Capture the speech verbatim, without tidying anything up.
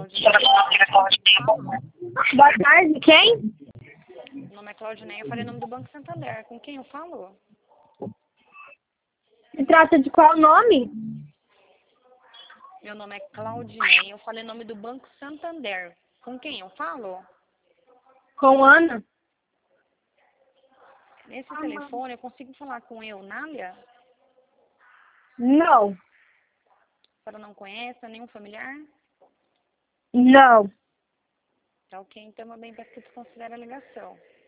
Claudineia. Boa tarde, quem? Meu nome é Claudineia, eu falei o nome do Banco Santander. Com quem eu falo? Se trata de qual nome? Meu nome é Claudineia, eu falei o nome do Banco Santander. Com quem eu falo? Com Ana? Nesse telefone eu consigo falar com Eunália? Não. A senhora não conhece nenhum familiar? Não. Tá ok, então eu bem para que desconsidere a ligação.